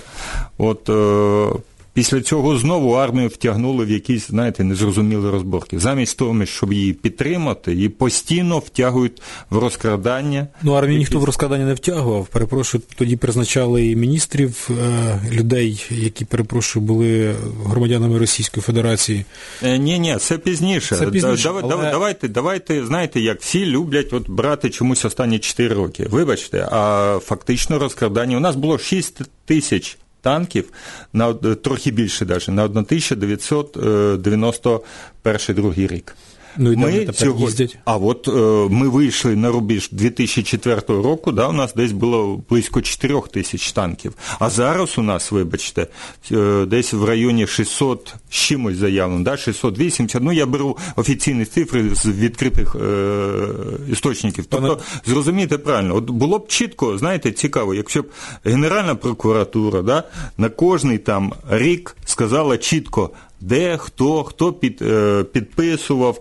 Після цього знову армію втягнули в якісь, знаєте, незрозумілі розборки. Замість того, щоб її підтримати, її постійно втягують в розкрадання. Армію ніхто в розкрадання не втягував. Перепрошую, тоді призначали і міністрів, людей, які, перепрошую, були громадянами Російської Федерації. Ні, це пізніше. Давайте, знаєте, як всі люблять брати чомусь останні 4 роки. Вибачте, а фактично розкрадання. У нас було 6 тисяч танків, трохи більше навіть, на 1991-2 рік. Ну і ми тепер їздять? А от ми вийшли на рубіж 2004 року, да, у нас десь було близько 4 тисяч танків. А зараз у нас, вибачте, десь в районі 600 з чимось заявлено, да, 680. Ну, я беру офіційні цифри з відкритих істочників. Тобто, зрозумійте правильно, от було б чітко, знаєте, цікаво, якщо б Генеральна прокуратура, да, на кожний там рік сказала чітко, де, хто підписував,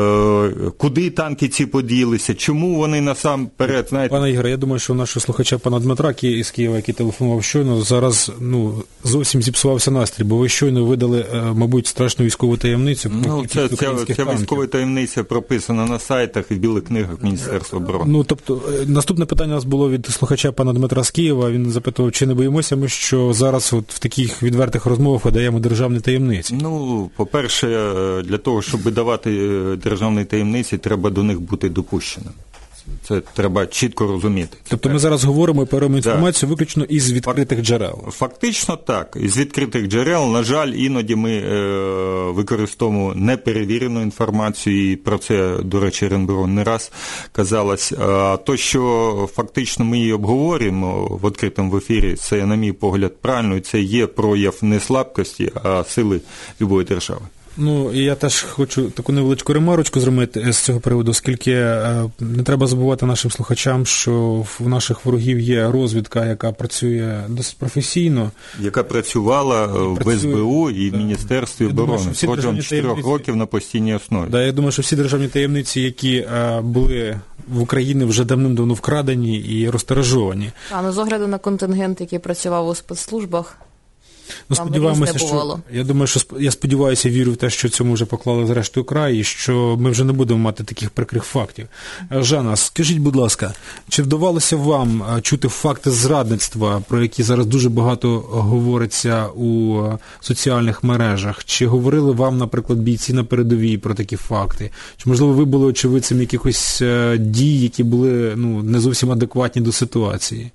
куди танки ці поділися, чому вони насамперед, знаєте... Пане Ігоре, я думаю, що у нашого слухача пана Дмитра із Києва, який телефонував щойно, зараз зовсім зіпсувався настрій, бо ви щойно видали, мабуть, страшну військову таємницю. Ця військова таємниця прописана на сайтах і в білих книгах Міністерства оборони. Ну, тобто, наступне питання у нас було від слухача пана Дмитра з Києва, він запитував, чи не боїмося ми, що зараз от в таких відвертих розмовах видаємо державні таємниці? Ну, по-перше, для того, щоб видавати державні таємниці, треба до них бути допущеним. Це треба чітко розуміти. Тобто ми зараз говоримо і передаємо інформацію виключно із відкритих джерел? Фактично так. Із відкритих джерел, на жаль, іноді ми використовуємо неперевірену інформацію, і про це, до речі, РНБО не раз казалось. А то, що фактично ми її обговорюємо в відкритому ефірі, це, на мій погляд, правильно, і це є прояв не слабкості, а сили любої держави. Ну, і я теж хочу таку невеличку ремарочку зробити з цього приводу, оскільки не треба забувати нашим слухачам, що в наших ворогів є розвідка, яка працює досить професійно. Яка працювала в СБУ і в Міністерстві оборони протягом 4 років на постійній основі. Да, я думаю, що всі державні таємниці, які були в Україні, вже давним-давно вкрадені і розтиражовані. Ну, з огляду на контингент, який працював у спецслужбах, ну, сподіваємося, що я думаю, що я сподіваюся, вірю в те, що цьому вже поклали зрештою край, і що ми вже не будемо мати таких прикрих фактів. Жанна, скажіть, будь ласка, чи вдавалося вам чути факти зрадництва, про які зараз дуже багато говориться у соціальних мережах? Чи говорили вам, наприклад, бійці на передовій про такі факти? Чи, можливо, ви були очевидцем якихось дій, які були не зовсім адекватні до ситуації?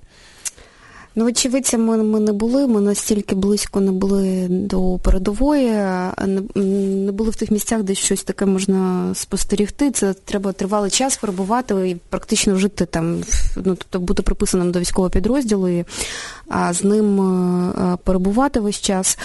Ну, очевидцями ми не були, ми настільки близько не були до передової, не були в тих місцях, де щось таке можна спостерігти. Це треба тривалий час перебувати і практично жити там, тобто бути приписаним до військового підрозділу і з ним перебувати весь час.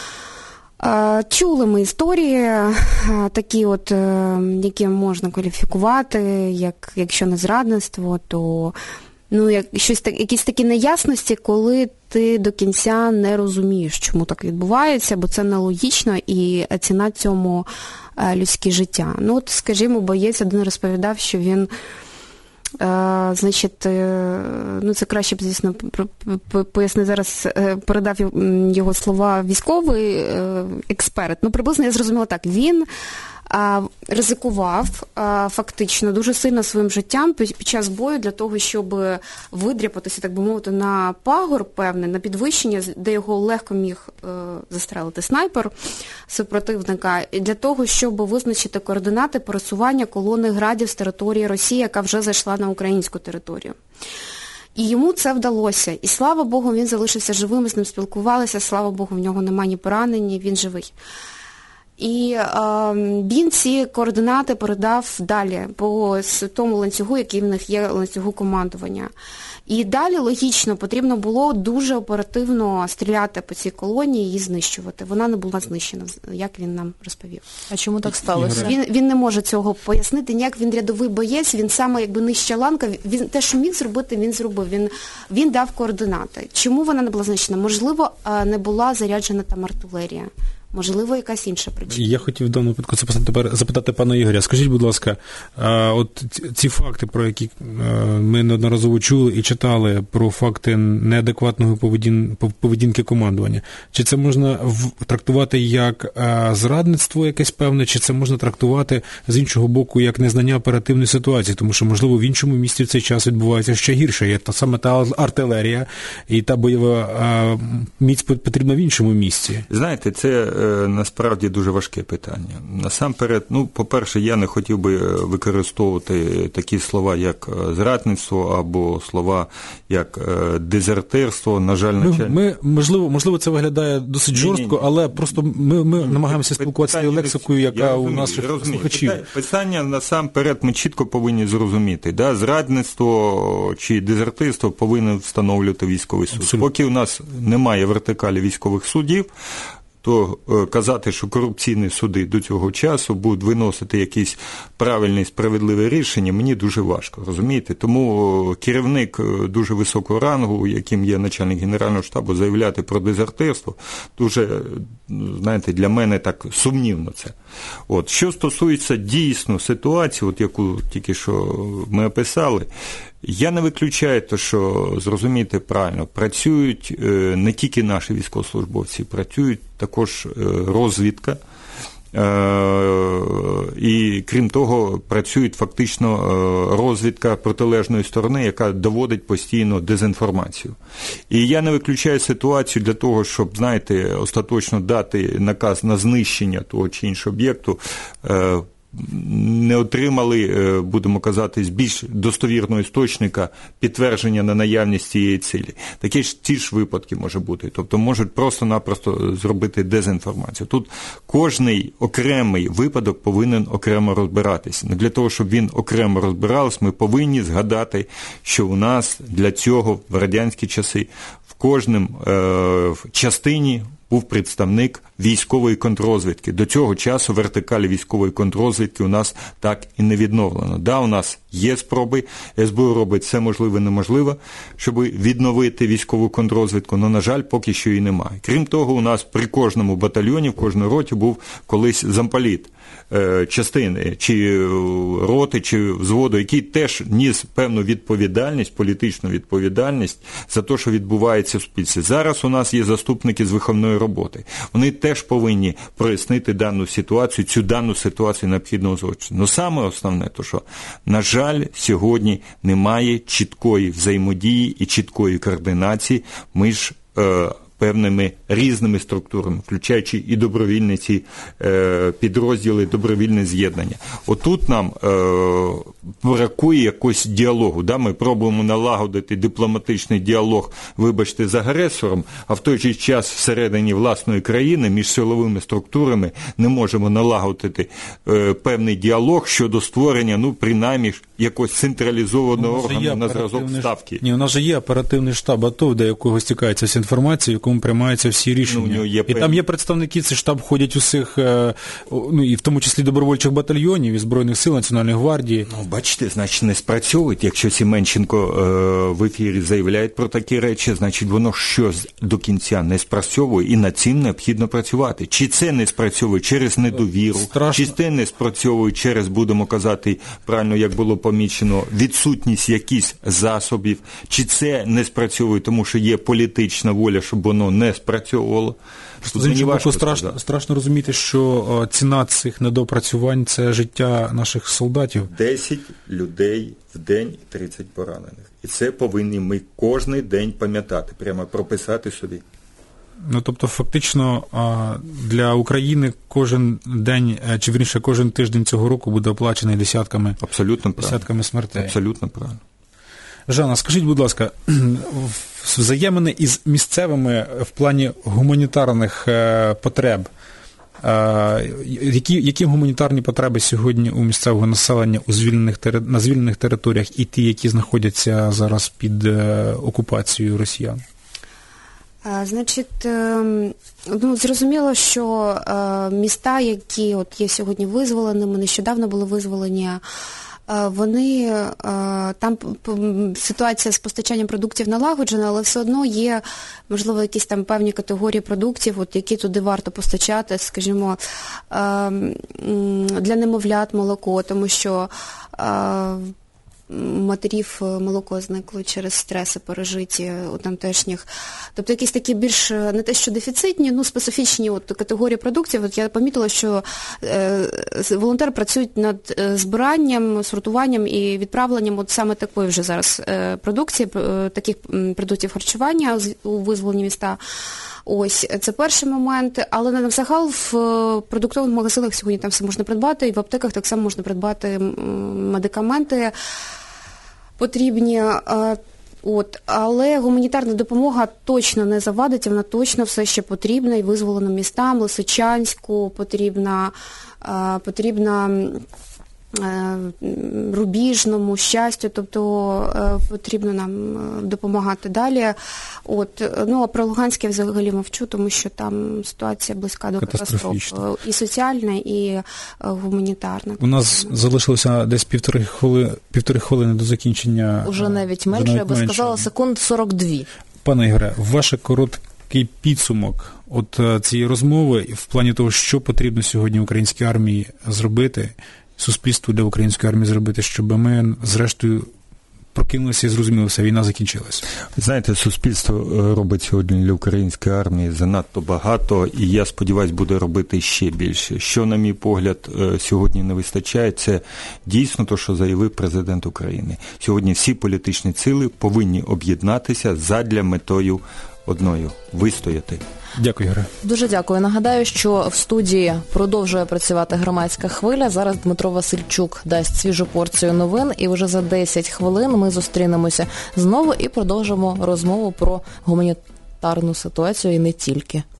Чули ми історії такі от, які можна кваліфікувати, якщо не зрадництво, то якісь такі неясності, коли ти до кінця не розумієш, чому так відбувається, бо це нелогічно і ціна цьому людське життя. Ну, от, скажімо, боєць один розповідав, що він, це краще б, звісно, поясни зараз, передав його слова військовий експерт. Приблизно я зрозуміла так, він ризикував фактично дуже сильно своїм життям під час бою для того, щоб видряпатися, так би мовити, на пагорб певний, на підвищення, де його легко міг застрелити снайпер супротивника, для того, щоб визначити координати пересування колони градів з території Росії, яка вже зайшла на українську територію. І йому це вдалося. І слава Богу, він залишився живим, з ним спілкувалися, слава Богу, в нього немає ні поранень, він живий. І він ці координати передав далі по тому ланцюгу, який в них є, ланцюгу командування. І далі, логічно, потрібно було дуже оперативно стріляти по цій колонії і її знищувати. Вона не була знищена, як він нам розповів. А чому так сталося? Він не може цього пояснити, ніяк він рядовий боєць, він саме якби нижча ланка, він те, що міг зробити, він зробив. Він дав координати. Чому вона не була знищена? Можливо, не була заряджена там артилерія. Можливо, якась інша причина. Я хотів в даному випадку запитати пана Ігоря. Скажіть, будь ласка, от ці факти, про які ми неодноразово чули і читали, про факти неадекватної поведінки командування, чи це можна трактувати як зрадництво якесь певне, чи це можна трактувати з іншого боку як незнання оперативної ситуації? Тому що, можливо, в іншому місці в цей час відбувається ще гірше. Є саме та артилерія і та бойова міць потрібна в іншому місці. Знаєте, це насправді дуже важке питання. Насамперед, по-перше, я не хотів би використовувати такі слова, як зрадництво, або слова, як дезертирство. На жаль, можливо, це виглядає досить жорстко, але просто ми намагаємося спілкуватися з лексикою, яка у наших слухачів. Питання, насамперед, ми чітко повинні зрозуміти. Да? Зрадництво чи дезертирство повинен встановлювати військовий суд. Абсолютно. Поки у нас немає вертикалі військових судів, то казати, що корупційні суди до цього часу будуть виносити якісь правильні, справедливі рішення, мені дуже важко, розумієте? Тому керівник дуже високого рангу, яким є начальник Генерального штабу, заявляти про дезертирство, дуже, знаєте, для мене так сумнівно це. От. Що стосується дійсно ситуації, яку тільки що ми описали, я не виключаю те, що, зрозумійте правильно, працюють не тільки наші військовослужбовці, працюють також розвідка, і крім того, працюють фактично розвідка протилежної сторони, яка доводить постійно дезінформацію. І я не виключаю ситуацію для того, щоб, знаєте, остаточно дати наказ на знищення того чи іншого об'єкту, не отримали, будемо казати, з більш достовірного істочника підтвердження на наявність цієї цілі. Ті ж випадки може бути. Тобто можуть просто-напросто зробити дезінформацію. Тут кожний окремий випадок повинен окремо розбиратися. Для того, щоб він окремо розбирався, ми повинні згадати, що у нас для цього в радянські часи в кожному частині був представник військової контррозвідки. До цього часу вертикалі військової контррозвідки у нас так і не відновлено. Да, у нас є спроби, СБУ робить все можливе і неможливе, щоб відновити військову контррозвідку, але, на жаль, поки що її немає. Крім того, у нас при кожному батальйоні, в кожній роті був колись замполіт частини, чи роти, чи взводу, який теж ніс певну відповідальність, політичну відповідальність за те, що відбувається в суспільстві. Зараз у нас є заступники з виховної роботи. Вони теж повинні прояснити дану ситуацію, цю дану ситуацію необхідно озвучити. Но саме основне, то що, на жаль, сьогодні немає чіткої взаємодії і чіткої координації між певними різними структурами, включаючи і добровільні ці підрозділи, добровільне з'єднання. Отут нам бракує якогось діалогу. Да? Ми пробуємо налагодити дипломатичний діалог, вибачте, з агресором, а в той же час всередині власної країни між силовими структурами не можемо налагодити певний діалог щодо створення, принаймні, якогось централізованого органу на зразок Ставки. Ні, у нас же є оперативний штаб АТО, до якого стікається вся інформація, в якому приймаються всі рішення. І там є представники, цей штаб ходять усіх, і в тому числі добровольчих батальйонів, і Збройних сил, Національної гвардії. Бачите, значить, не спрацьовують. Якщо Сіменченко в ефірі заявляє про такі речі, значить, воно щось до кінця не спрацьовує, і над цим необхідно працювати. Чи це не спрацьовує через недовіру, чи це не спрацьовує через, будемо казати, правильно, як було помічено, відсутність якихось засобів, чи це не спрацьовує, тому що є політична воля, щоб воно не спрацьовувало. З іншого боку, страшно розуміти, що ціна цих недопрацювань – це життя наших солдатів. 10 людей в день і 30 поранених. І це повинні ми кожен день пам'ятати, прямо прописати собі. Тобто, фактично, для України кожен день, чи вірніше, кожен тиждень цього року буде оплачений десятками смертей. Абсолютно правильно. Жанна, скажіть, будь ласка, взаємини із місцевими в плані гуманітарних потреб, які гуманітарні потреби сьогодні у місцевого населення на звільнених територіях і ті, які знаходяться зараз під окупацією росіян? Значить, зрозуміло, що міста, які є сьогодні визволеними, нещодавно були визволені, вони, там ситуація з постачанням продуктів налагоджена, але все одно є, можливо, якісь там певні категорії продуктів, які туди варто постачати, скажімо, для немовлят молоко, тому що матерів молоко зникло через стреси пережиті у тамтешніх. Тобто якісь такі більш, не те що дефіцитні, специфічні категорії продуктів. Я помітила, що волонтери працюють над збиранням, сортуванням і відправленням саме такої вже зараз продукції, таких продуктів харчування у визволені міста. Ось, це перший момент. Але на взагал в продуктових магазинах сьогодні там все можна придбати, і в аптеках так само можна придбати медикаменти потрібні. Але гуманітарна допомога точно не завадить, вона точно все ще потрібна і визволеним містам, Лисичанську потрібна Рубіжному, Щастю, тобто потрібно нам допомагати далі. А про Луганськ я взагалі мовчу, тому що там ситуація близька до катастрофи. І соціальна, і гуманітарна. У нас залишилося десь півтори хвилини до закінчення. Уже навіть менше, я би сказала, секунд 42. Пане Ігоре, ваш короткий підсумок цієї розмови в плані того, що потрібно сьогодні українській армії зробити, суспільству для української армії зробити, щоб ми, зрештою, прокинулися і зрозуміли, що війна закінчилась. Знаєте, суспільство робить сьогодні для української армії занадто багато, і я сподіваюся, буде робити ще більше. Що, на мій погляд, сьогодні не вистачає, це дійсно те, що заявив президент України. Сьогодні всі політичні сили повинні об'єднатися задля метою одною – вистояти. Дякую, Ігоре. Дуже дякую. Нагадаю, що в студії продовжує працювати громадська хвиля. Зараз Дмитро Васильчук дасть свіжу порцію новин, і вже за 10 хвилин ми зустрінемося знову і продовжимо розмову про гуманітарну ситуацію і не тільки.